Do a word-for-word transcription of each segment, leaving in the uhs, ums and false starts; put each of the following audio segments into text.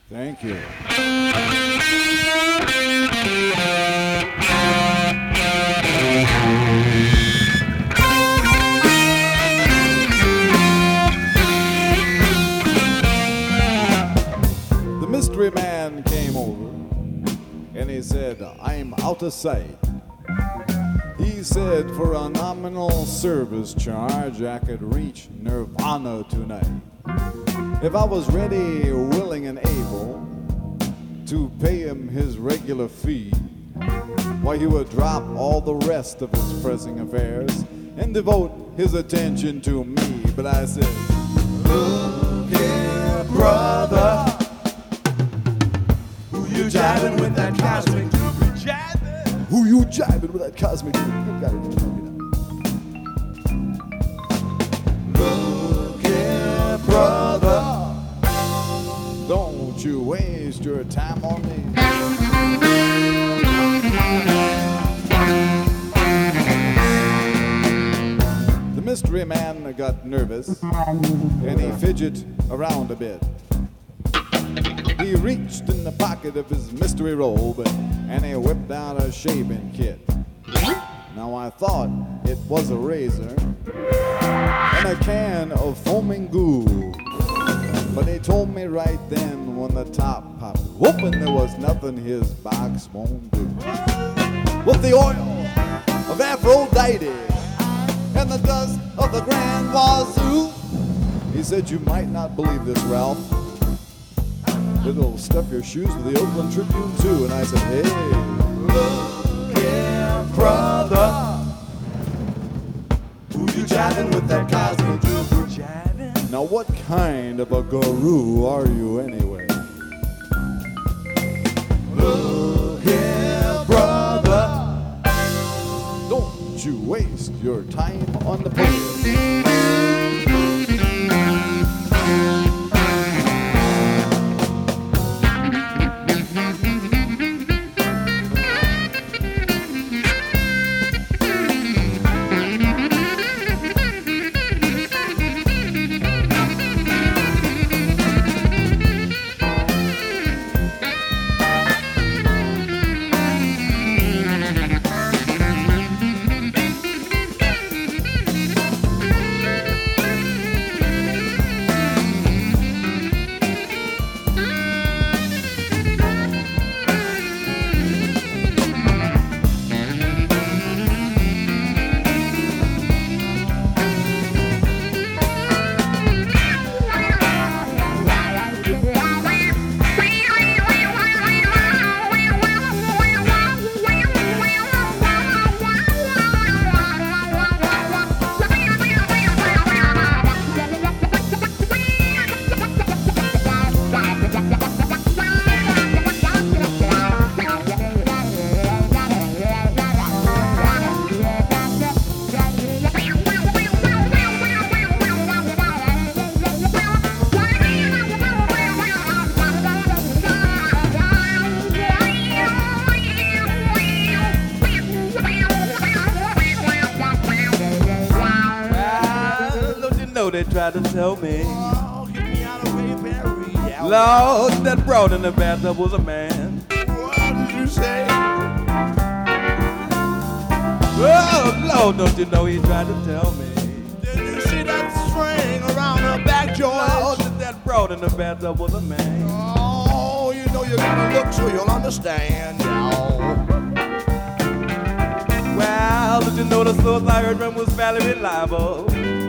Thank you. The mystery man came over and he said, I'm out of sight. He said, for a nominal service charge, I could reach Nirvana tonight. If I was ready, willing, and able to pay him his regular fee, why, he would drop all the rest of his pressing affairs and devote his attention to me. But I said, look here, brother, who you jiving with that cosmic doobie jiving? Who you jiving with that cosmic doobie? You got it, tell me now. Look here, brother, don't you waste your time on me. The mystery man got nervous and he fidgeted around a bit. He reached in the pocket of his mystery robe and he whipped out a shaving kit. Now I thought it was a razor and a can of foaming goo. But he told me right then when the top popped open, there was nothing his box won't do. With the oil of Aphrodite and the dust of the Grand Wazoo, he said, you might not believe this, Ralph, it'll stuff your shoes with the Oakland Tribune too. And I said, hey, look here, brother, who you jiving with that cosmic juju jiving? Now what kind of a guru are you anyway? Look here, brother, don't you waste your time on the page. They tried to tell me, oh, get me out of Mayberry. Lord, that broad in the bathtub was a man. What did you say? Oh, Lord, don't you know he tried to tell me. Did you see that string around her back, George? Lord, that broad in the bathtub was a man. Oh, you know you gotta look so you'll understand, y'all. Well, did you know the source I heard from was fairly reliable?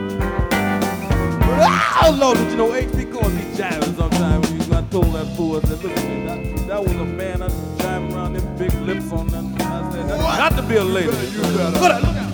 Oh, Lord, did you know H P calls me jiving sometimes when you got told that fool, I said, look at me, that, that was a man that's jiving around them big lips on them. I said, that's What? got to be a lady. You better, you better. Look at, look at.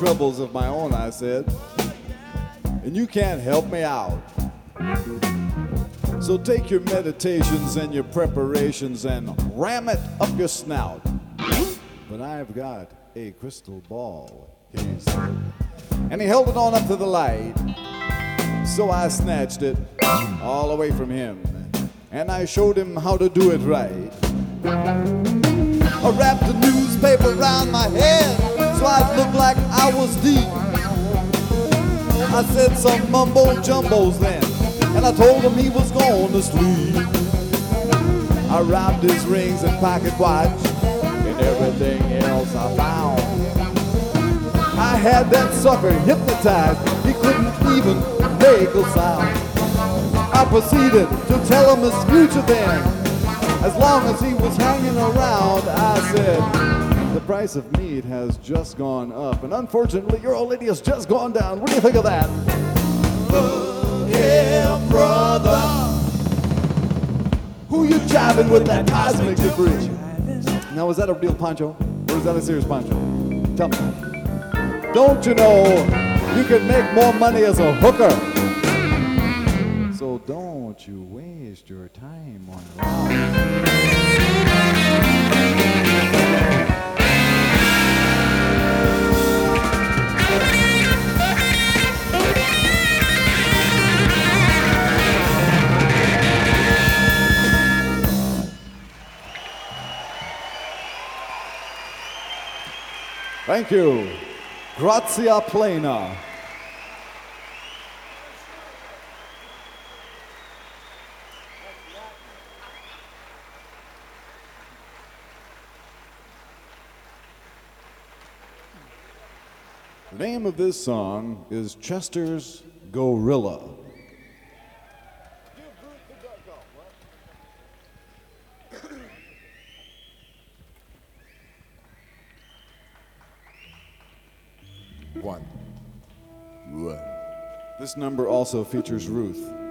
troubles of my own, I said, and you can't help me out. So take your meditations and your preparations and ram it up your snout. But I've got a crystal ball, he said. And he held it on up to the light. So I snatched it all away from him, and I showed him how to do it right. I wrapped a newspaper around my head so I'd look like I was deep. I said some mumbo jumbos then, and I told him he was going to sleep. I robbed his rings and pocket watch and everything else I found. I had that sucker hypnotized, he couldn't even make a sound. I proceeded to tell him his future then. As long as he was hanging around, I said, the price of meat has just gone up, and unfortunately your old lady has just gone down. What do you think of that? Yeah, brother. Who you jiving with that cosmic debris? Now, is that a real poncho, or is that a serious poncho? Tell me. Don't you know you can make more money as a hooker? So don't you waste your time on round. Thank you. Grazia plena. The name of this song is Chester's Gorilla. One. One. This number also features Ruth.